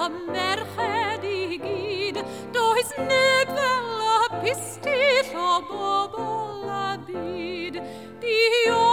a merched I gyd, does neb fel a pistell o bobl a byd. Di